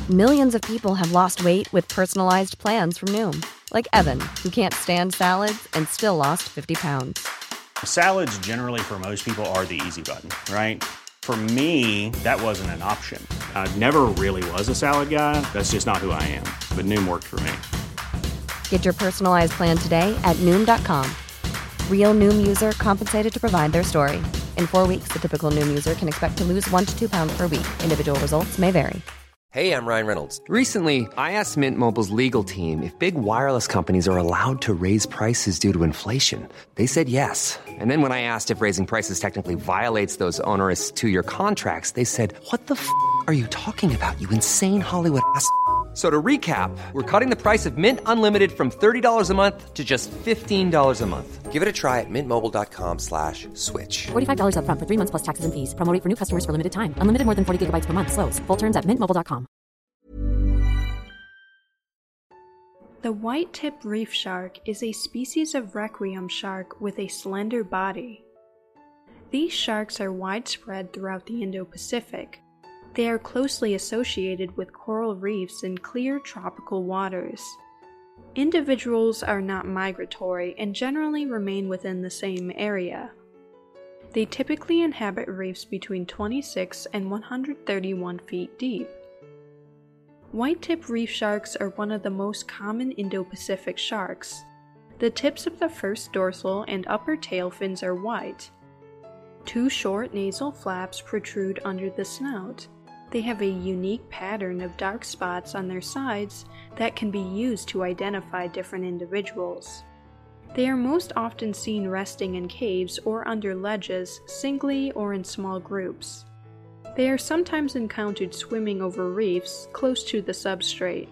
Millions of people have lost weight with personalized plans from Noom. Like Evan, who can't stand salads and still lost 50 pounds. Salads generally for most people are the easy button, right? For me, that wasn't an option. I never really was a salad guy. That's just not who I am. But Noom worked for me. Get your personalized plan today at Noom.com. Real Noom user compensated to provide their story. In 4 weeks, the typical Noom user can expect to lose 1 to 2 pounds per week. Individual results may vary. Hey, I'm Ryan Reynolds. Recently, I asked Mint Mobile's legal team if big wireless companies are allowed to raise prices due to inflation. They said yes. And then when I asked if raising prices technically violates those onerous 2-year contracts, they said, "What the f*** are you talking about, you insane Hollywood ass?" So to recap, we're cutting the price of Mint Unlimited from $30 a month to just $15 a month. Give it a try at mintmobile.com/switch. $45 up front for 3 months plus taxes and fees. Promo rate for new customers for limited time. Unlimited more than 40 gigabytes per month. Slows full terms at mintmobile.com. The white-tip reef shark is a species of requiem shark with a slender body. These sharks are widespread throughout the Indo-Pacific. They are closely associated with coral reefs in clear tropical waters. Individuals are not migratory and generally remain within the same area. They typically inhabit reefs between 26 and 131 feet deep. White-tip reef sharks are one of the most common Indo-Pacific sharks. The tips of the first dorsal and upper tail fins are white. 2 short nasal flaps protrude under the snout. They have a unique pattern of dark spots on their sides that can be used to identify different individuals. They are most often seen resting in caves or under ledges, singly or in small groups. They are sometimes encountered swimming over reefs close to the substrate.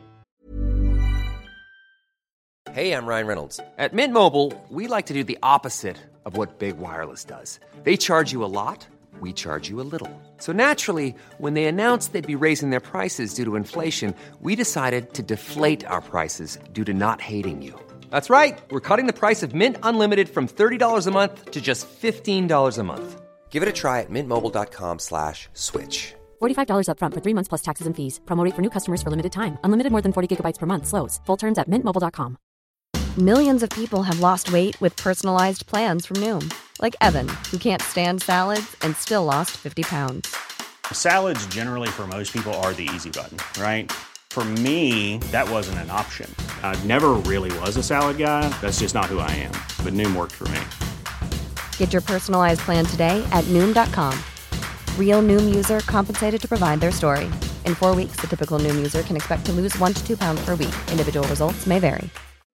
Hey, I'm Ryan Reynolds. At Mint Mobile, we like to do the opposite of what Big Wireless does. They charge you a lot. We charge you a little. So naturally, when they announced they'd be raising their prices due to inflation, we decided to deflate our prices due to not hating you. That's right. We're cutting the price of Mint Unlimited from $30 a month to just $15 a month. Give it a try at mintmobile.com/switch. $45 up front for 3 months plus taxes and fees. Promo rate for new customers for limited time. Unlimited more than 40 gigabytes per month. Slows full terms at mintmobile.com. Millions of people have lost weight with personalized plans from Noom. Like Evan, who can't stand salads and still lost 50 pounds. Salads generally for most people are the easy button, right? For me, that wasn't an option. I never really was a salad guy. That's just not who I am. But Noom worked for me. Get your personalized plan today at Noom.com. Real Noom user compensated to provide their story. In 4 weeks, the typical Noom user can expect to lose 1 to 2 pounds per week. Individual results may vary.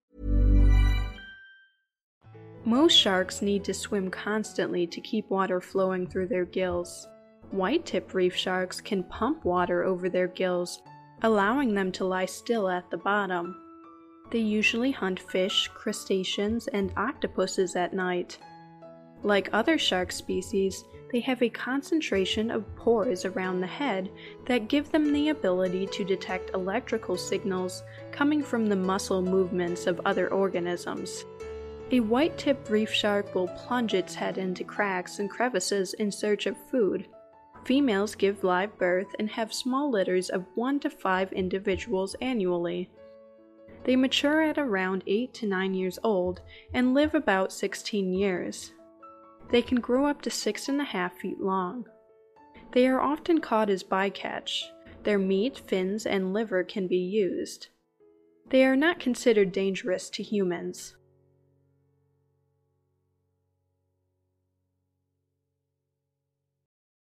Most sharks need to swim constantly to keep water flowing through their gills. White-tip reef sharks can pump water over their gills, allowing them to lie still at the bottom. They usually hunt fish, crustaceans, and octopuses at night. Like other shark species, they have a concentration of pores around the head that give them the ability to detect electrical signals coming from the muscle movements of other organisms. A white-tip reef shark will plunge its head into cracks and crevices in search of food. Females give live birth and have small litters of 1 to 5 individuals annually. They mature at around 8 to 9 years old and live about 16 years. They can grow up to 6.5 feet long. They are often caught as bycatch. Their meat, fins, and liver can be used. They are not considered dangerous to humans.